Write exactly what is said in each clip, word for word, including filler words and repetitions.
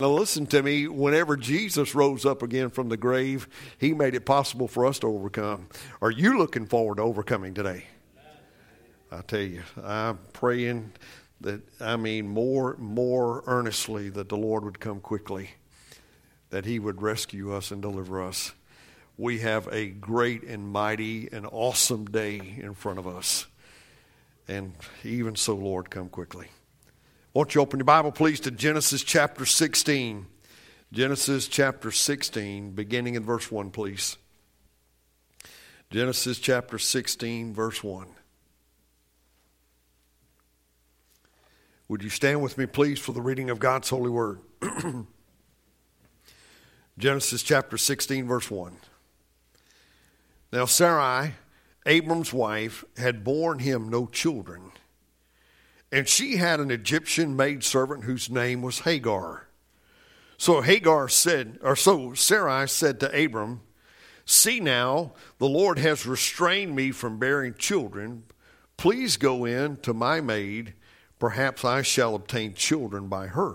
Now listen to me, whenever Jesus rose up again from the grave, he made it possible for us to overcome. Are you looking forward to overcoming today? I tell you, I'm praying that, I mean, more, more earnestly that the Lord would come quickly, that he would rescue us and deliver us. We have a great and mighty and awesome day in front of us. And even so, Lord, come quickly. Won't you open your Bible, please, to Genesis chapter sixteen. Genesis chapter sixteen, beginning in verse one, please. Genesis chapter sixteen, verse one. Would you stand with me, please, for the reading of God's holy word? Genesis chapter sixteen, verse one. Now Sarai, Abram's wife, had borne him no children. And she had an Egyptian maidservant whose name was Hagar. So Hagar said, or so Sarai said to Abram, "See now, the Lord has restrained me from bearing children. Please go in to my maid. Perhaps I shall obtain children by her."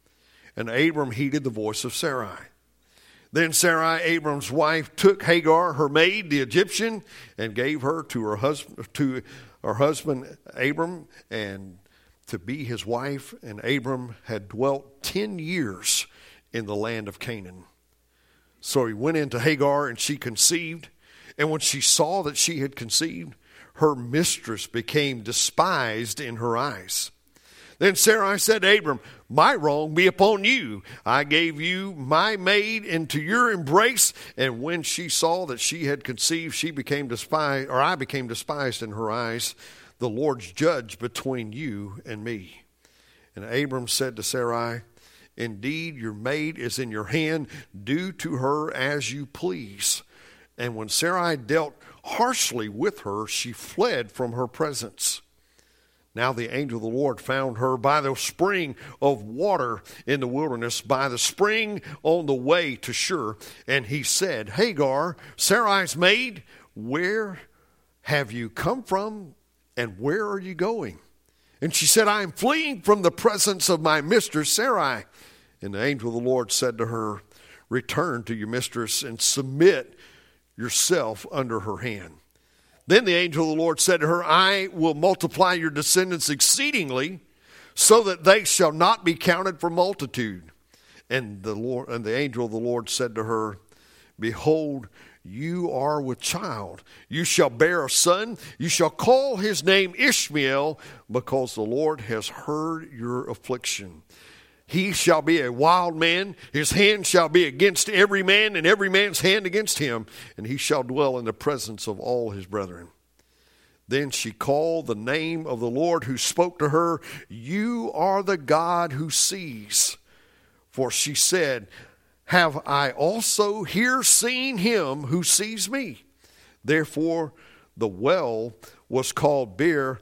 And Abram heeded the voice of Sarai. Then Sarai, Abram's wife, took Hagar, her maid, the Egyptian, and gave her to her husband, to her husband Abram, and to be his wife. And Abram had dwelt ten years in the land of Canaan. So he went into Hagar, and she conceived. And when she saw that she had conceived, her mistress became despised in her eyes. Then Sarai said to Abram, "My wrong be upon you. I gave you my maid into your embrace." And when she saw that she had conceived, she became despised, or I became despised in her eyes. The Lord's judge between you and me. And Abram said to Sarai, "Indeed, your maid is in your hand. Do to her as you please." And when Sarai dealt harshly with her, she fled from her presence. Now the angel of the Lord found her by the spring of water in the wilderness, by the spring on the way to Shur. And he said, "Hagar, Sarai's maid, where have you come from, and where are you going?" And she said, "I am fleeing from the presence of my mistress Sarai." And the angel of the Lord said to her, "Return to your mistress and submit yourself under her hand." Then the angel of the Lord said to her, "I will multiply your descendants exceedingly, so that they shall not be counted for multitude." And the Lord and the angel of the Lord said to her, "Behold, you are with child. You shall bear a son. You shall call his name Ishmael, because the Lord has heard your affliction. He shall be a wild man. His hand shall be against every man, and every man's hand against him. And he shall dwell in the presence of all his brethren." Then she called the name of the Lord who spoke to her, "You are the God who sees." For she said, "Have I also here seen him who sees me?" Therefore the well was called Beer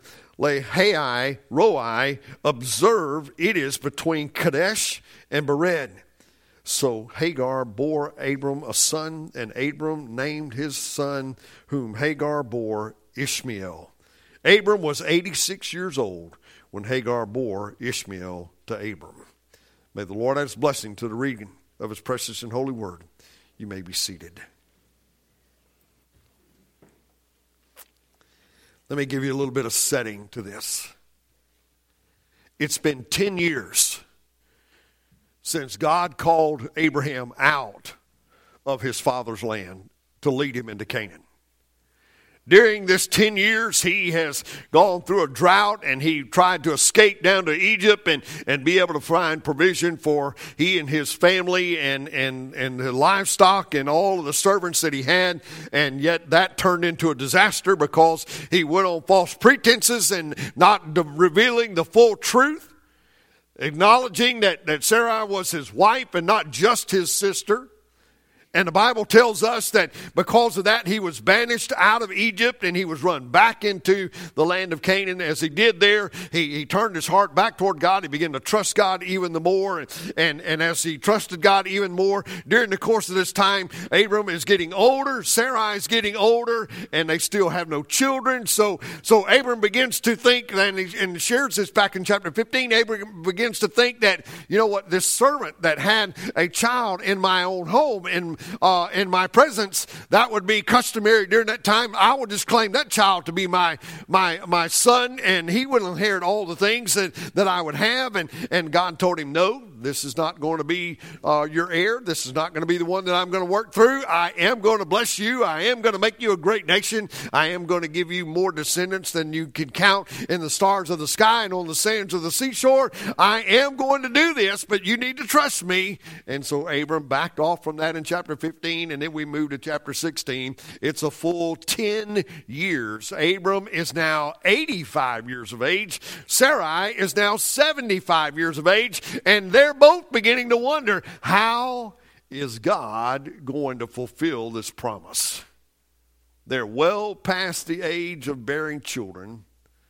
Lahai Roi. Observe, it is between Kadesh and Bered. So Hagar bore Abram a son, and Abram named his son whom Hagar bore Ishmael. Abram was eighty-six years old when Hagar bore Ishmael to Abram. May the Lord add his blessing to the reading of his precious and holy word. You may be seated. Let me give you a little bit of setting to this. It's been ten years since God called Abraham out of his father's land to lead him into Canaan. During this ten years, he has gone through a drought, and he tried to escape down to Egypt and, and be able to find provision for he and his family and, and, and the livestock and all of the servants that he had. And yet that turned into a disaster because he went on false pretenses and not de- revealing the full truth, acknowledging that, that Sarai was his wife and not just his sister. And the Bible tells us that because of that, he was banished out of Egypt and he was run back into the land of Canaan. As he did there, he, he turned his heart back toward God. He began to trust God even the more. And, and, and as he trusted God even more, during the course of this time, Abram is getting older, Sarai is getting older, and they still have no children. So, so Abram begins to think, and he and shares this back in chapter fifteen, Abram begins to think that, you know what, this servant that had a child in my own home, in Uh, in my presence, that would be customary during that time. I would just claim that child to be my my my son, and he would inherit all the things that, that I would have. And, and God told him, no, this is not going to be uh, your heir. This is not going to be the one that I'm going to work through. I am going to bless you. I am going to make you a great nation. I am going to give you more descendants than you can count in the stars of the sky and on the sands of the seashore. I am going to do this, but you need to trust me. And so Abram backed off from that in chapter fifteen, and then we move to chapter sixteen. It's a full ten years. Abram is now eighty-five years of age. Sarai is now seventy-five years of age, and they're both beginning to wonder, how is God going to fulfill this promise? They're well past the age of bearing children.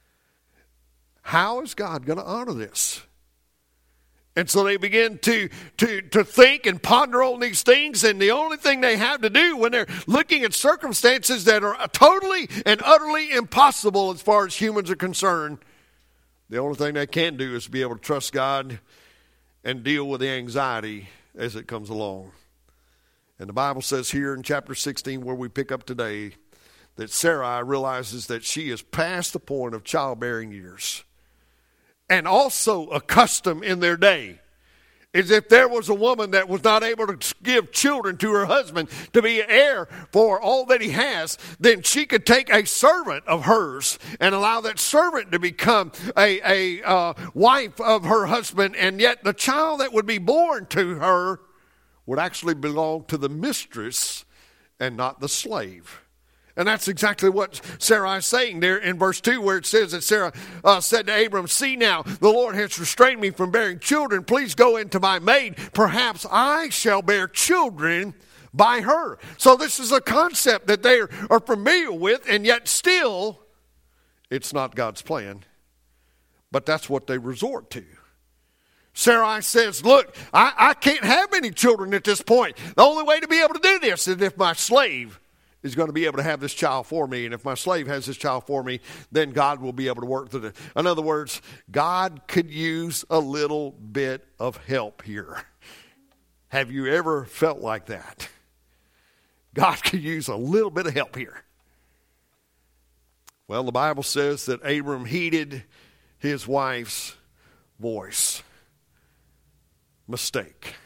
How is God going to honor this? And so they begin to, to, to think and ponder on these things, and the only thing they have to do when they're looking at circumstances that are totally and utterly impossible as far as humans are concerned, the only thing they can do is be able to trust God and deal with the anxiety as it comes along. And the Bible says here in chapter sixteen, where we pick up today, that Sarai realizes that she is past the point of childbearing years. And also a custom in their day is if there was a woman that was not able to give children to her husband to be heir for all that he has, then she could take a servant of hers and allow that servant to become a, a uh, wife of her husband, and yet the child that would be born to her would actually belong to the mistress and not the slave. And that's exactly what Sarai is saying there in verse two, where it says that Sarah uh, said to Abram, see now, the Lord has restrained me from bearing children. Please go into my maid. Perhaps I shall bear children by her. So this is a concept that they are familiar with, and yet still it's not God's plan. But that's what they resort to. Sarai says, look, I, I can't have any children at this point. The only way to be able to do this is if my slave is going to be able to have this child for me. And if my slave has this child for me, then God will be able to work through it. In other words, God could use a little bit of help here. Have you ever felt like that? God could use a little bit of help here. Well, the Bible says that Abram heeded his wife's voice. Mistake.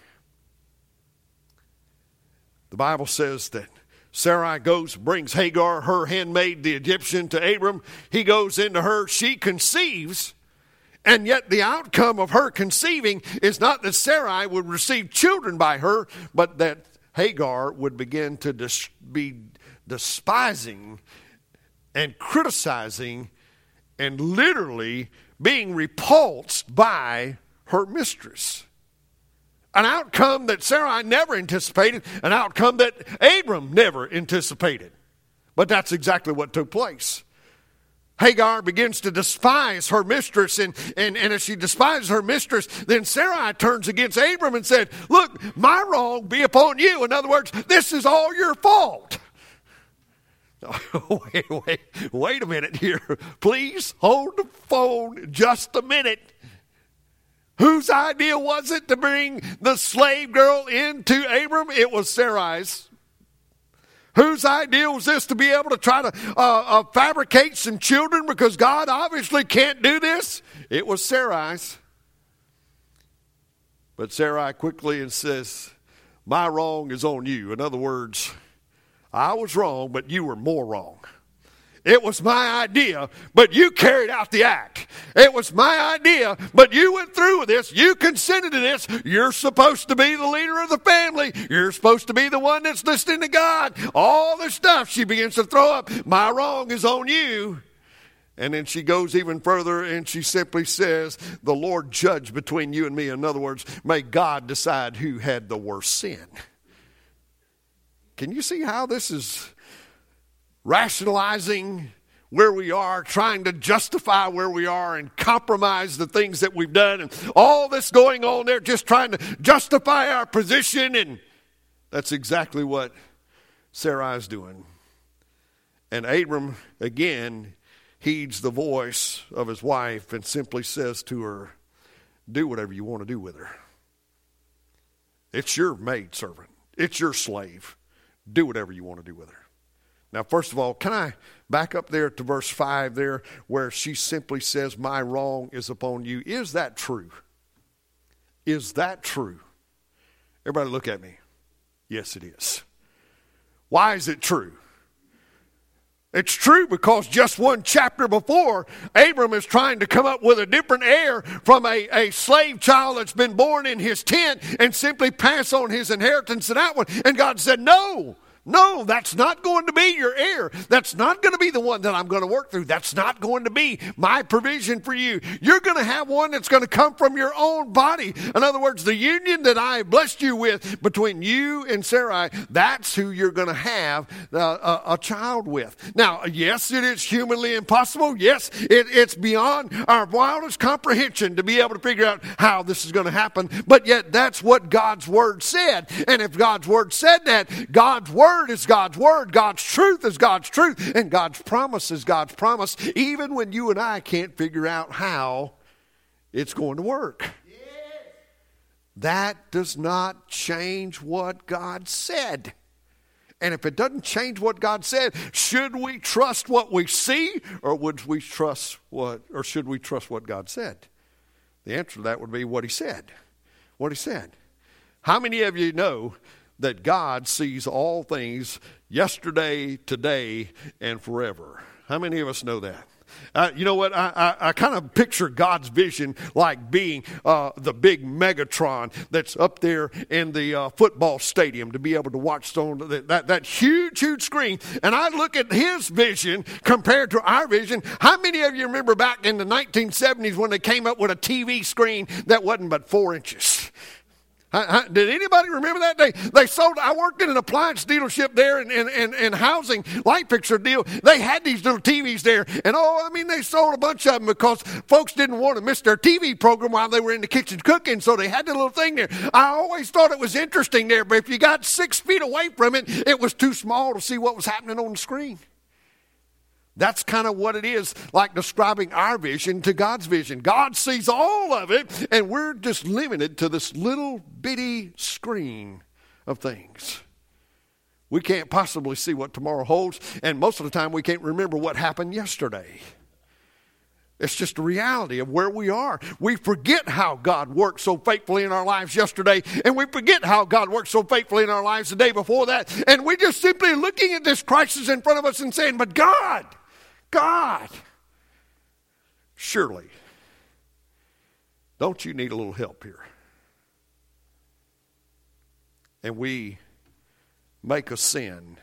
The Bible says that Sarai goes, brings Hagar, her handmaid, the Egyptian, to Abram. He goes into her. She conceives. And yet the outcome of her conceiving is not that Sarai would receive children by her, but that Hagar would begin to dis- be despising and criticizing and literally being repulsed by her mistress. An outcome that Sarai never anticipated, an outcome that Abram never anticipated. But that's exactly what took place. Hagar begins to despise her mistress, and, and, and as she despises her mistress, then Sarai turns against Abram and said, look, my wrong be upon you. In other words, this is all your fault. wait, wait, wait a minute here. Please hold the phone just a minute. Whose idea was it to bring the slave girl into Abram? It was Sarai's. Whose idea was this to be able to try to uh, uh, fabricate some children because God obviously can't do this? It was Sarai's. But Sarai quickly says, my wrong is on you. In other words, I was wrong, but you were more wrong. It was my idea, but you carried out the act. It was my idea, but you went through with this. You consented to this. You're supposed to be the leader of the family. You're supposed to be the one that's listening to God. All this stuff she begins to throw up. My wrong is on you. And then she goes even further and she simply says, the Lord judge between you and me. In other words, may God decide who had the worst sin. can you see how this is rationalizing where we are, trying to justify where we are and compromise the things that we've done, and all this going on there, just trying to justify our position? And that's exactly what Sarai is doing. And Abram, again, heeds the voice of his wife and simply says to her, do whatever you want to do with her. It's your maidservant. It's your slave. Do whatever you want to do with her. Now, first of all, can I back up there to verse five there, where she simply says, my wrong is upon you. Is that true? Is that true? Everybody look at me. Yes, it is. Why is it true? It's true because just one chapter before, Abram is trying to come up with a different heir from a, a slave child that's been born in his tent and simply pass on his inheritance to that one. And God said, no. No, that's not going to be your heir. That's not going to be the one that I'm going to work through. That's not going to be my provision for you. You're going to have one that's going to come from your own body. In other words, the union that I have blessed you with between you and Sarai, that's who you're going to have a, a, a child with. Now, yes, it is humanly impossible. Yes, it, it's beyond our wildest comprehension to be able to figure out how this is going to happen. But yet, that's what God's word said. And if God's word said that, God's word is God's word, God's truth is God's truth, and God's promise is God's promise, even when you and I can't figure out how it's going to work. Yes. That does not change what God said. And if it doesn't change what God said, should we trust what we see, or would we trust what, or should we trust what God said? The answer to that would be what he said. What he said. How many of you know that God sees all things yesterday, today, and forever? How many of us know that? Uh, you know what? I, I, I kind of picture God's vision like being uh, the big Megatron that's up there in the uh, football stadium to be able to watch on that, that, that huge, huge screen. And I look at his vision compared to our vision. How many of you remember back in the nineteen seventies when they came up with a T V screen that wasn't but four inches? Did anybody remember that day? They sold, I worked in an appliance dealership there and, and, and, and housing light fixture deal. They had these little T Vs there. And oh, I mean, they sold a bunch of them because folks didn't want to miss their T V program while they were in the kitchen cooking. So they had the little thing there. I always thought it was interesting there, but if you got six feet away from it, it was too small to see what was happening on the screen. That's kind of what it is like describing our vision to God's vision. God sees all of it, and we're just limited to this little bitty screen of things. We can't possibly see what tomorrow holds, and most of the time we can't remember what happened yesterday. It's just a reality of where we are. We forget how God worked so faithfully in our lives yesterday, and we forget how God worked so faithfully in our lives the day before that, and we're just simply looking at this crisis in front of us and saying, but God... God, surely, don't you need a little help here? And we make a sin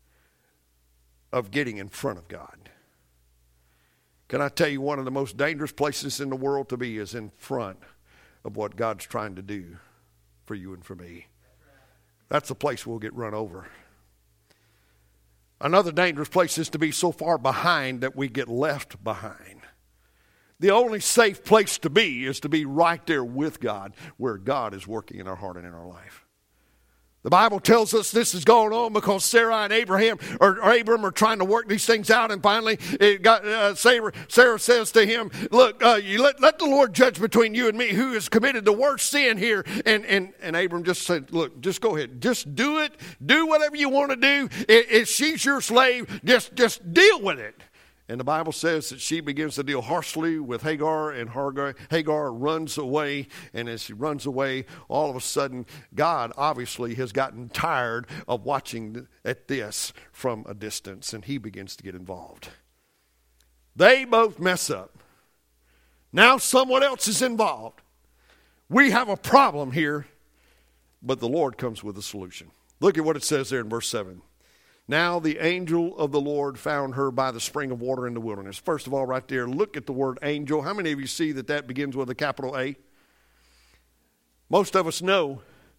of getting in front of God. Can I tell you, one of the most dangerous places in the world to be is in front of what God's trying to do for you and for me. That's the place we'll get run over. Another dangerous place is to be so far behind that we get left behind. The only safe place to be is to be right there with God, where God is working in our heart and in our life. The Bible tells us this is going on because Sarah and Abraham or, or Abram are trying to work these things out, and finally it got, uh, Sarah, Sarah says to him, "Look, uh, you let, let the Lord judge between you and me, who has committed the worst sin here." And and and Abram just said, "Look, just go ahead, just do it, do whatever you want to do. If she's your slave, just just deal with it." And the Bible says that she begins to deal harshly with Hagar, and Hagar, Hagar runs away. And as she runs away, all of a sudden, God obviously has gotten tired of watching at this from a distance, and he begins to get involved. They both mess up. Now someone else is involved. We have a problem here, but the Lord comes with a solution. Look at what it says there in verse seven. Now the angel of the Lord found her by the spring of water in the wilderness. First of all, right there, look at the word angel. How many of you see that that begins with a capital A? Most of us know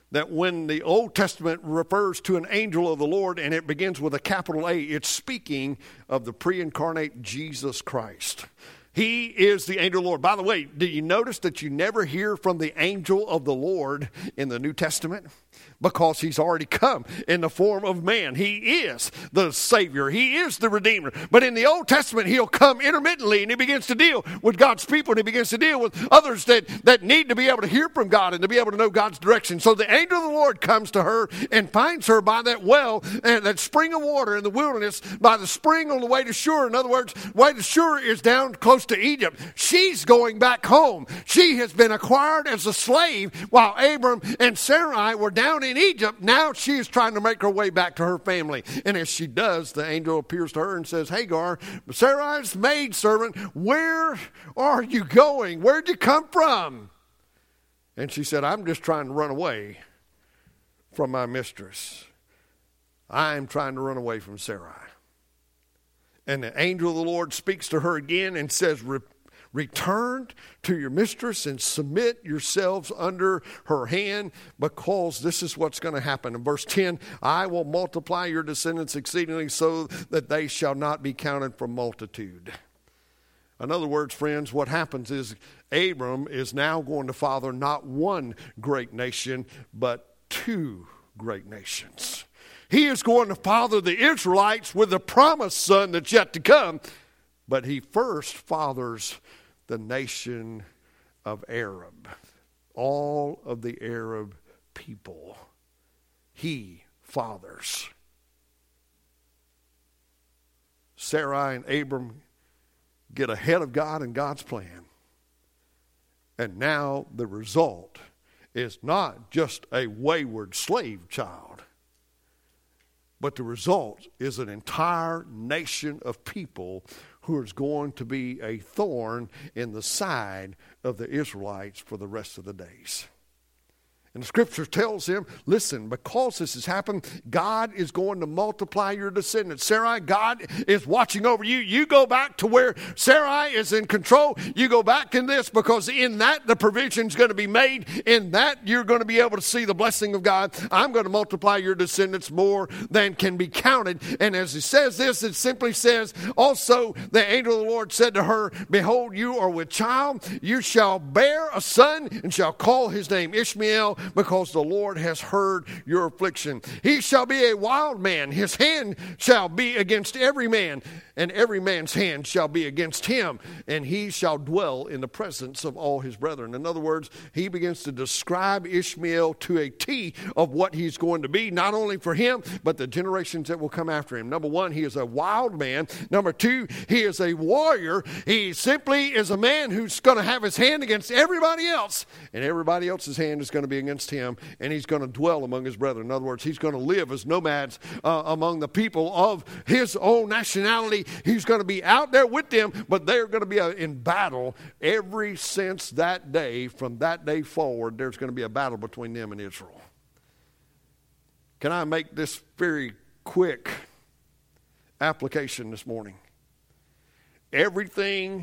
that when the Old Testament refers to an angel of the Lord and it begins with a capital A, it's speaking of the pre-incarnate Jesus Christ. He is the angel of the Lord. By the way, did you notice that you never hear from the angel of the Lord in the New Testament? Because he's already come in the form of man. He is the Savior. He is the Redeemer. But in the Old Testament, he'll come intermittently, and he begins to deal with God's people, and he begins to deal with others that, that need to be able to hear from God and to be able to know God's direction. So the angel of the Lord comes to her and finds her by that well, and that spring of water in the wilderness, by the spring on the way to Shur. In other words, the way to Shur is down close to Egypt. She's going back home. She has been acquired as a slave while Abram and Sarai were down in Egypt. Now she is trying to make her way back to her family. And as she does, the angel appears to her and says, Hagar, Sarai's maidservant, where are you going? Where'd you come from? And she said, I'm just trying to run away from my mistress. I'm trying to run away from Sarai. And the angel of the Lord speaks to her again and says, return to your mistress and submit yourselves under her hand, because this is what's going to happen. In verse ten, I will multiply your descendants exceedingly so that they shall not be counted from multitude. In other words, friends, what happens is Abram is now going to father not one great nation, but two great nations. He is going to father the Israelites with the promised son that's yet to come, but he first fathers the nation of Arab, all of the Arab people. He fathers. Sarai and Abram get ahead of God and God's plan. And now the result is not just a wayward slave child, but the result is an entire nation of people who is going to be a thorn in the side of the Israelites for the rest of the days. And the scripture tells him, listen, because this has happened, God is going to multiply your descendants. Sarai, God is watching over you. You go back to where Sarai is in control. You go back in this, because in that the provision is going to be made. In that you're going to be able to see the blessing of God. I'm going to multiply your descendants more than can be counted. And as he says this, it simply says, also the angel of the Lord said to her, behold, you are with child. You shall bear a son and shall call his name Ishmael, because the Lord has heard your affliction. He shall be a wild man. His hand shall be against every man, and every man's hand shall be against him, and he shall dwell in the presence of all his brethren. In other words, he begins to describe Ishmael to a T of what he's going to be, not only for him, but the generations that will come after him. Number one, he is a wild man. Number two, he is a warrior. He simply is a man who's going to have his hand against everybody else, and everybody else's hand is going to be against him, and he's going to dwell among his brethren. In other words, he's going to live as nomads uh, among the people of his own nationality. He's going to be out there with them, but they're going to be uh, in battle every since that day. From that day forward, there's going to be a battle between them and Israel. Can I make this very quick application this morning? Everything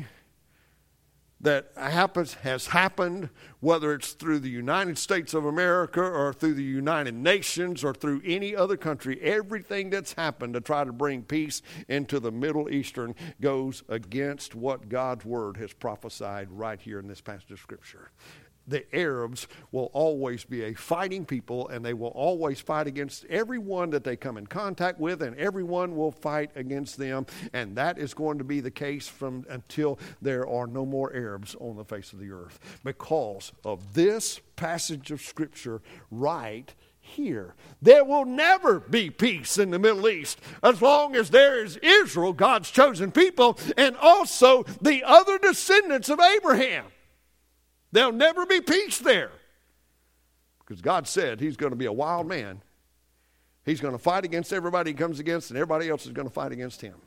that happens has happened, whether it's through the United States of America or through the United Nations or through any other country. Everything that's happened to try to bring peace into the Middle Eastern goes against what God's word has prophesied right here in this passage of Scripture. The Arabs will always be a fighting people, and they will always fight against everyone that they come in contact with, and everyone will fight against them. And that is going to be the case from until there are no more Arabs on the face of the earth, because of this passage of Scripture right here. There will never be peace in the Middle East as long as there is Israel, God's chosen people, and also the other descendants of Abraham. There'll never be peace there, because God said he's going to be a wild man. He's going to fight against everybody he comes against, and everybody else is going to fight against him.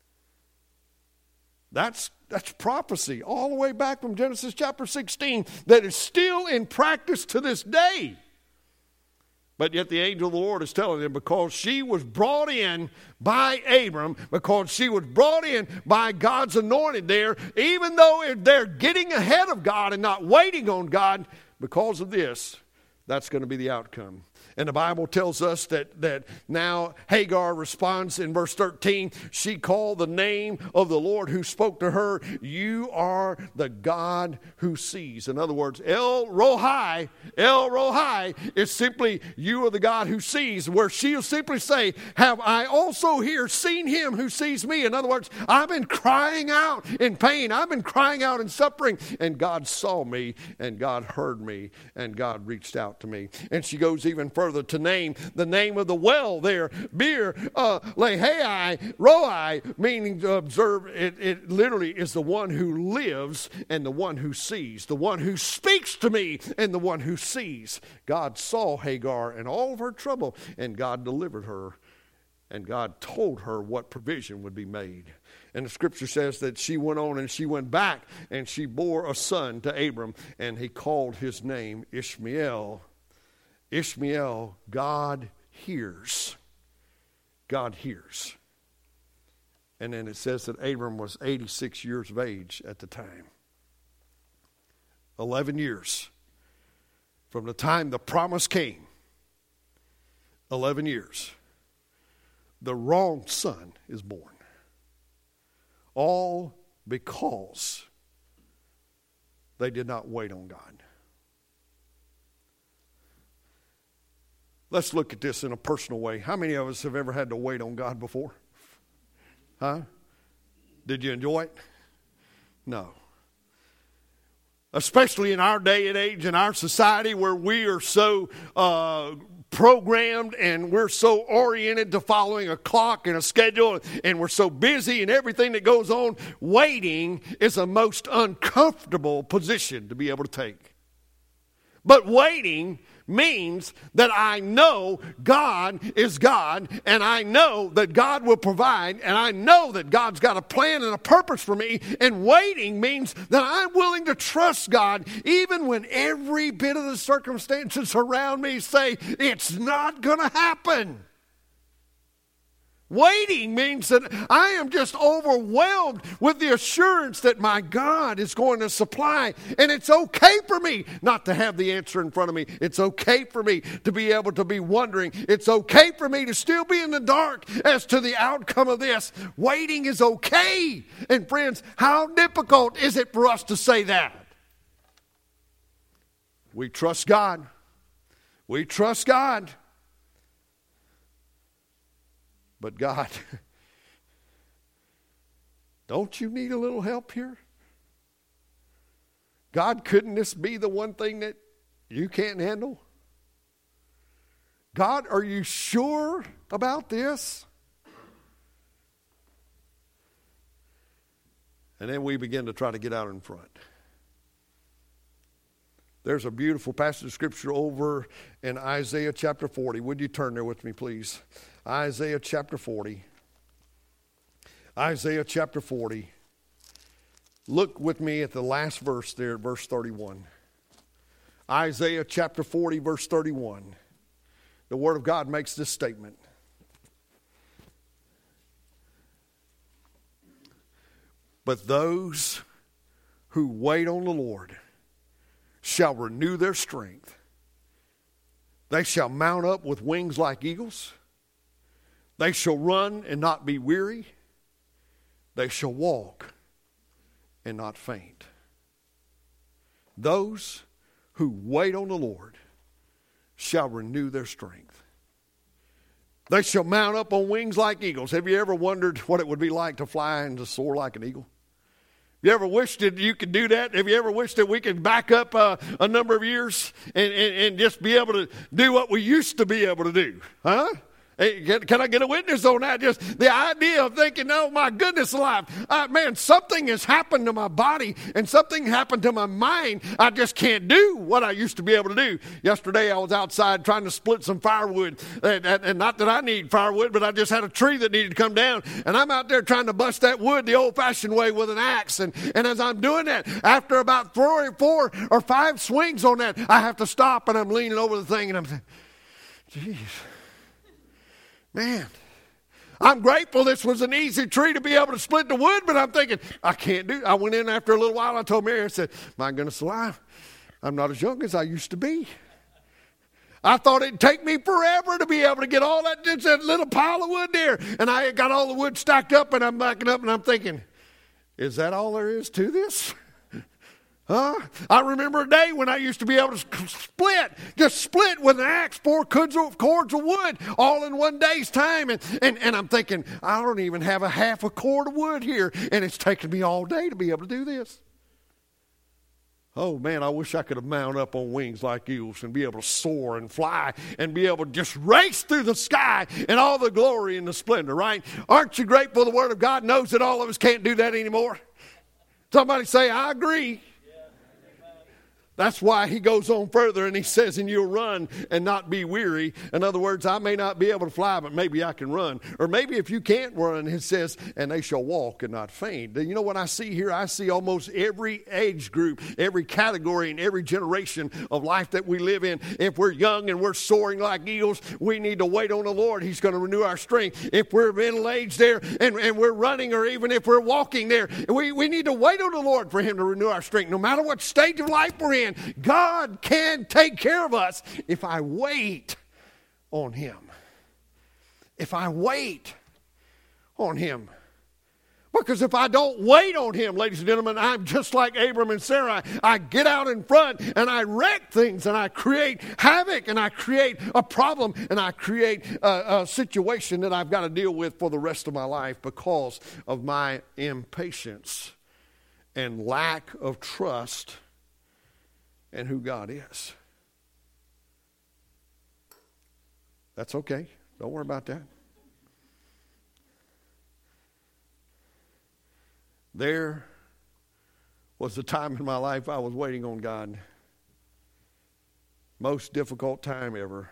That's, that's prophecy all the way back from Genesis chapter sixteen that is still in practice to this day. But yet the angel of the Lord is telling them, because she was brought in by Abram, because she was brought in by God's anointed there, even though they're getting ahead of God and not waiting on God, because of this, That's going to be the outcome. And the Bible tells us that, that now Hagar responds in verse thirteen. She called the name of the Lord who spoke to her, "You are the God who sees." In other words, El Rohai, El Rohai is simply, "You are the God who sees," where she'll simply say, "Have I also here seen him who sees me?" In other words, I've been crying out in pain. I've been crying out in suffering. And God saw me, and God heard me, and God reached out to me. And she goes even further to name the name of the well there, Bir uh, Lahai Roi, meaning to observe. It, it literally is the one who lives and the one who sees, the one who speaks to me and the one who sees. God saw Hagar and all of her trouble, and God delivered her, and God told her what provision would be made. And the scripture says that she went on and she went back and she bore a son to Abram, and he called his name Ishmael. Ishmael, God hears. God hears. And then it says that Abram was eighty-six years of age at the time. Eleven years from the time the promise came. Eleven years. The wrong son is born. All because they did not wait on God. Let's look at this in a personal way. How many of us have ever had to wait on God before? Huh? Did you enjoy it? No. Especially in our day and age, in our society where we are so uh, programmed and we're so oriented to following a clock and a schedule, and we're so busy and everything that goes on, waiting is a most uncomfortable position to be able to take. But waiting means that I know God is God, and I know that God will provide, and I know that God's got a plan and a purpose for me. And waiting means that I'm willing to trust God even when every bit of the circumstances around me say it's not going to happen. Waiting means that I am just overwhelmed with the assurance that my God is going to supply. And it's okay for me not to have the answer in front of me. It's okay for me to be able to be wondering. It's okay for me to still be in the dark as to the outcome of this. Waiting is okay. And friends, how difficult is it for us to say that? We trust God. We trust God. But God, don't you need a little help here? God, couldn't this be the one thing that you can't handle? God, are you sure about this? And then we begin to try to get out in front. There's a beautiful passage of scripture over in Isaiah chapter forty. Would you turn there with me, please? Isaiah chapter forty. Isaiah chapter forty. Look with me at the last verse there, verse thirty-one. Isaiah chapter forty, verse thirty-one. The Word of God makes this statement. But those who wait on the Lord shall renew their strength. They shall mount up with wings like eagles. They shall run and not be weary. They shall walk and not faint. Those who wait on the Lord shall renew their strength. They shall mount up on wings like eagles. Have you ever wondered what it would be like to fly and to soar like an eagle? You ever wished that you could do that? Have you ever wished that we could back up uh, a number of years and, and, and just be able to do what we used to be able to do? Huh? Hey, can, can I get a witness on that? Just the idea of thinking, oh my goodness alive, uh, man, something has happened to my body and something happened to my mind. I just can't do what I used to be able to do. Yesterday I was outside trying to split some firewood, and, and, and not that I need firewood, but I just had a tree that needed to come down, and I'm out there trying to bust that wood the old-fashioned way with an axe. And, and as I'm doing that, after about four or four or five swings on that, I have to stop, and I'm leaning over the thing, and I'm saying, geez. Man, I'm grateful this was an easy tree to be able to split the wood, but I'm thinking, I can't do it. I went in after a little while. I told Mary, I said, my goodness alive, I'm not as young as I used to be. I thought it'd take me forever to be able to get all that, just that little pile of wood there. And I got all the wood stacked up, and I'm backing up, and I'm thinking, is that all there is to this? Huh? I remember a day when I used to be able to split, just split with an axe, four cords of, cords of wood, all in one day's time. And, and, and I'm thinking, I don't even have a half a cord of wood here, and it's taken me all day to be able to do this. Oh, man, I wish I could have mounted up on wings like eagles and be able to soar and fly and be able to just race through the sky in all the glory and the splendor, right? Aren't you grateful the Word of God knows that all of us can't do that anymore? Somebody say, I agree. That's why he goes on further and he says, and you'll run and not be weary. In other words, I may not be able to fly, but maybe I can run. Or maybe if you can't run, it says, and they shall walk and not faint. You know what I see here? I see almost every age group, every category, and every generation of life that we live in. If we're young and we're soaring like eagles, we need to wait on the Lord. He's going to renew our strength. If we're middle-aged there and, and we're running, or even if we're walking there, we, we need to wait on the Lord for him to renew our strength. No matter what stage of life we're in, God can take care of us if I wait on him. If I wait on him. Because if I don't wait on him, ladies and gentlemen, I'm just like Abram and Sarai. I get out in front and I wreck things and I create havoc and I create a problem and I create a, a situation that I've got to deal with for the rest of my life because of my impatience and lack of trust and who God is. That's okay. Don't worry about that. There was a time in my life I was waiting on God. Most difficult time ever.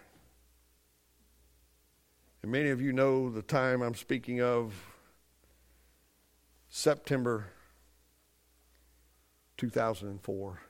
And many of you know the time I'm speaking of, September two thousand four.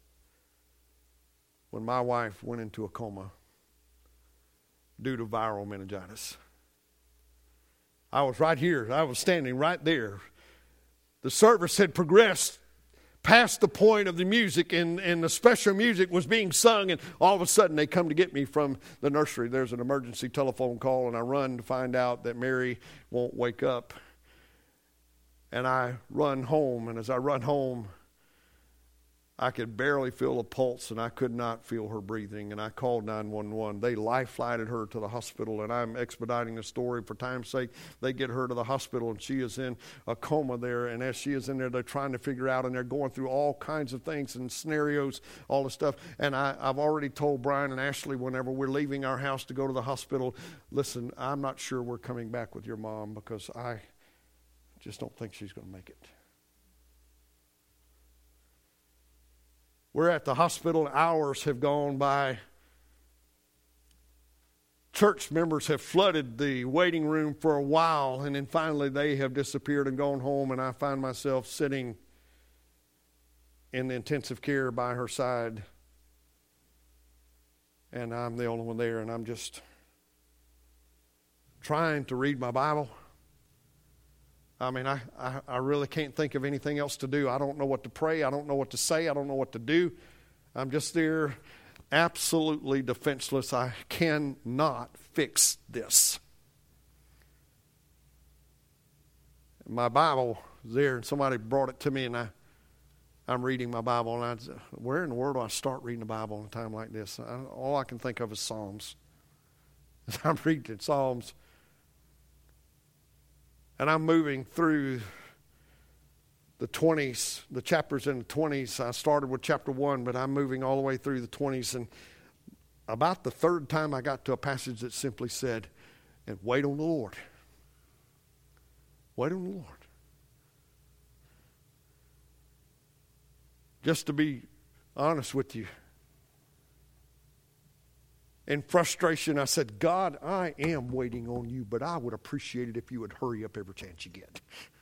When my wife went into a coma due to viral meningitis. I was right here. I was standing right there. The service had progressed past the point of the music, and, and the special music was being sung, and all of a sudden they come to get me from the nursery. There's an emergency telephone call, and I run to find out that Mary won't wake up. And I run home, and as I run home, I could barely feel a pulse, and I could not feel her breathing. And I called nine one one. They life-flighted her to the hospital, and I'm expediting the story for time's sake. They get her to the hospital, and she is in a coma there. And as she is in there, they're trying to figure out, and they're going through all kinds of things and scenarios, all the stuff. And I, I've already told Brian and Ashley whenever we're leaving our house to go to the hospital, listen, I'm not sure we're coming back with your mom because I just don't think she's going to make it. We're at the hospital. Hours have gone by. Church members have flooded the waiting room for a while, and then finally they have disappeared and gone home, and I find myself sitting in the intensive care by her side, and I'm the only one there, and I'm just trying to read my Bible. I mean, I, I, I really can't think of anything else to do. I don't know what to pray. I don't know what to say. I don't know what to do. I'm just there absolutely defenseless. I cannot fix this. My Bible is there, and somebody brought it to me, and I, I'm reading my Bible, and I said, where in the world do I start reading the Bible in a time like this? I, all I can think of is Psalms. I'm reading Psalms. And I'm moving through the twenties, the chapters in the twenties. I started with chapter one, but I'm moving all the way through the twenties. And about the third time I got to a passage that simply said, and wait on the Lord. Wait on the Lord. Just to be honest with you, in frustration, I said, God, I am waiting on you, but I would appreciate it if you would hurry up every chance you get.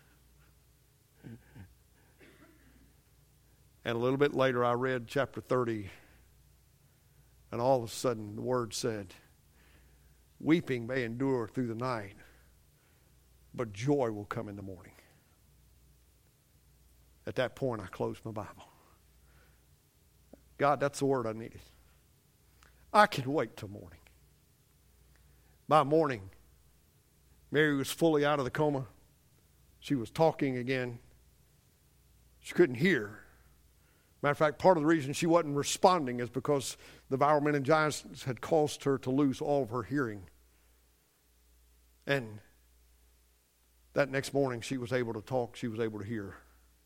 And a little bit later, I read chapter thirty, and all of a sudden, the word said, weeping may endure through the night, but joy will come in the morning. At that point, I closed my Bible. God, that's the word I needed. I can wait till morning. By morning, Mary was fully out of the coma. She was talking again. She couldn't hear. Matter of fact, part of the reason she wasn't responding is because the viral meningitis had caused her to lose all of her hearing. And that next morning, she was able to talk. She was able to hear.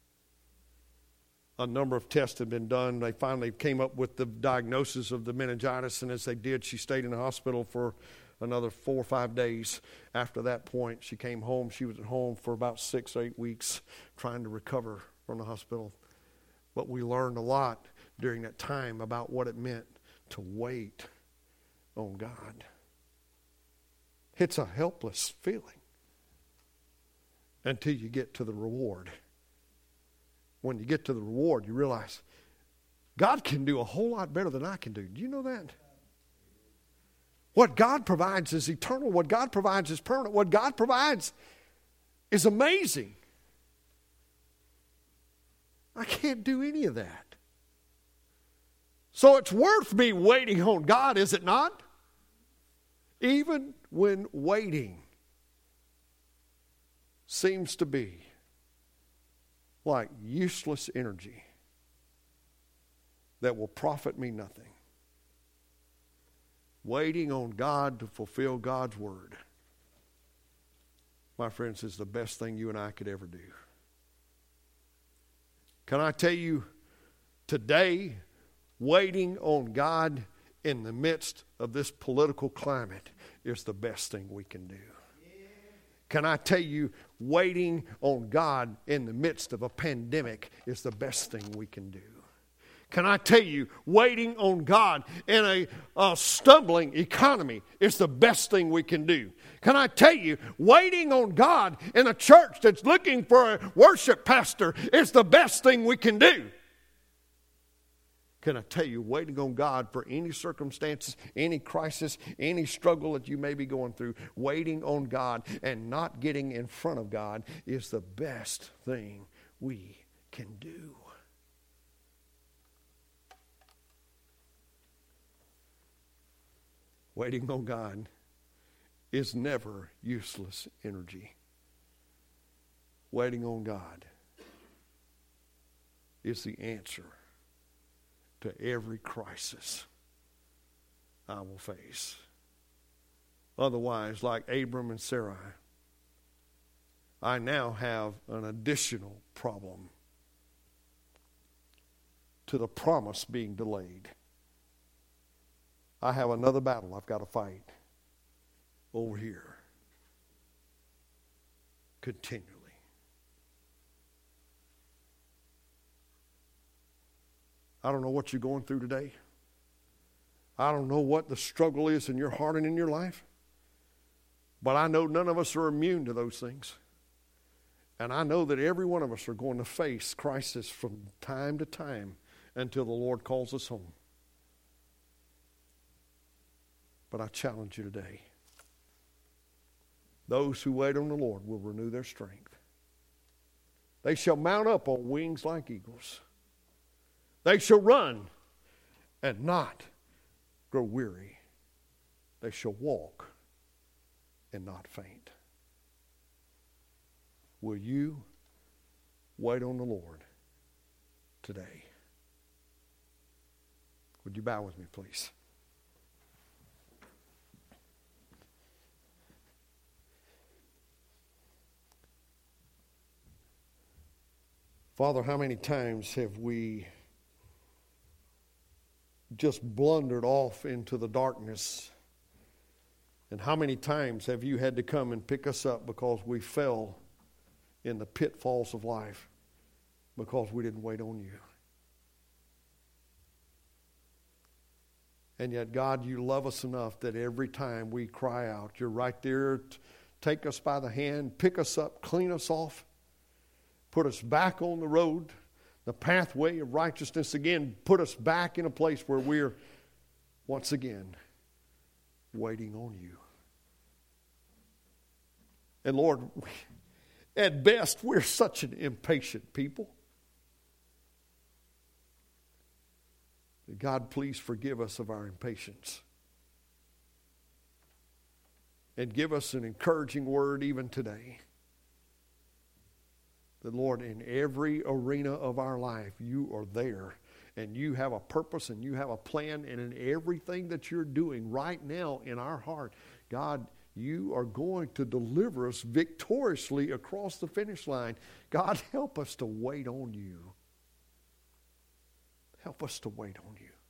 A number of tests had been done. They finally came up with the diagnosis of the meningitis, and as they did, she stayed in the hospital for another four or five days. After that point, she came home. She was at home for about six or eight weeks trying to recover from the hospital. But we learned a lot during that time about what it meant to wait on God. It's a helpless feeling until you get to the reward. When you get to the reward, you realize God can do a whole lot better than I can do. Do you know that? What God provides is eternal. What God provides is permanent. What God provides is amazing. I can't do any of that. So it's worth me waiting on God, is it not? Even when waiting seems to be like useless energy that will profit me nothing. Waiting on God to fulfill God's word, my friends, is the best thing you and I could ever do. Can I tell you today, waiting on God in the midst of this political climate is the best thing we can do. Can I tell you, waiting on God in the midst of a pandemic is the best thing we can do. Can I tell you, waiting on God in a, a stumbling economy is the best thing we can do. Can I tell you, waiting on God in a church that's looking for a worship pastor is the best thing we can do. Can I tell you, waiting on God for any circumstances, any crisis, any struggle that you may be going through, waiting on God and not getting in front of God is the best thing we can do. Waiting on God is never useless energy. Waiting on God is the answer to every crisis I will face. Otherwise, like Abram and Sarai, I now have an additional problem to the promise being delayed. I have another battle I've got to fight over here continually. I don't know what you're going through today. I don't know what the struggle is in your heart and in your life. But I know none of us are immune to those things. And I know that every one of us are going to face crisis from time to time until the Lord calls us home. But I challenge you today. Those who wait on the Lord will renew their strength. They shall mount up on wings like eagles. They shall run and not grow weary. They shall walk and not faint. Will you wait on the Lord today? Would you bow with me, please? Father, how many times have we just blundered off into the darkness? And how many times have you had to come and pick us up because we fell in the pitfalls of life because we didn't wait on you? And yet, God, you love us enough that every time we cry out, you're right there to take us by the hand, pick us up, clean us off, put us back on the road, the pathway of righteousness again, put us back in a place where we're once again waiting on you. And Lord, at best, we're such an impatient people. God, please forgive us of our impatience. And give us an encouraging word even today. That, Lord, in every arena of our life, you are there. And you have a purpose and you have a plan. And in everything that you're doing right now in our heart, God, you are going to deliver us victoriously across the finish line. God, help us to wait on you. Help us to wait on you.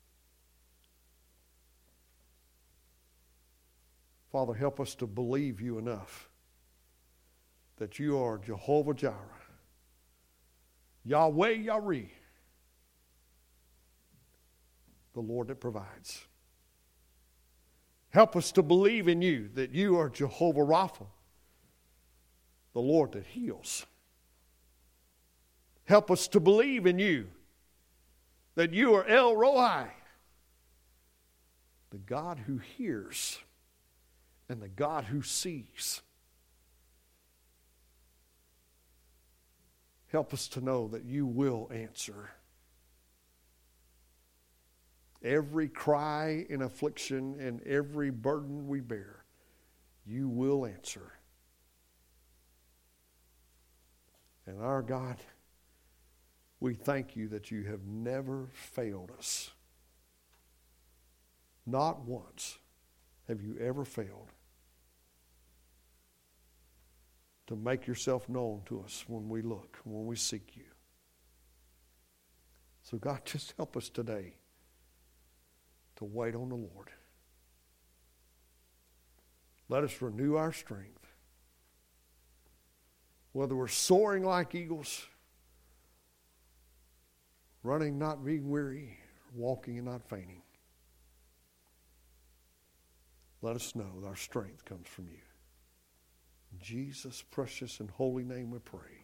Father, help us to believe you enough that you are Jehovah Jireh, Yahweh Yireh, the Lord that provides. Help us to believe in you that you are Jehovah Rapha, the Lord that heals. Help us to believe in you that you are El Roi, the God who hears and the God who sees. Help us to know that you will answer. Every cry in affliction and every burden we bear, you will answer. And our God, we thank you that you have never failed us. Not once have you ever failed to make yourself known to us when we look, when we seek you. So God, just help us today to wait on the Lord. Let us renew our strength. Whether we're soaring like eagles, running not being weary, walking and not fainting. Let us know that our strength comes from you. In Jesus' precious and holy name we pray.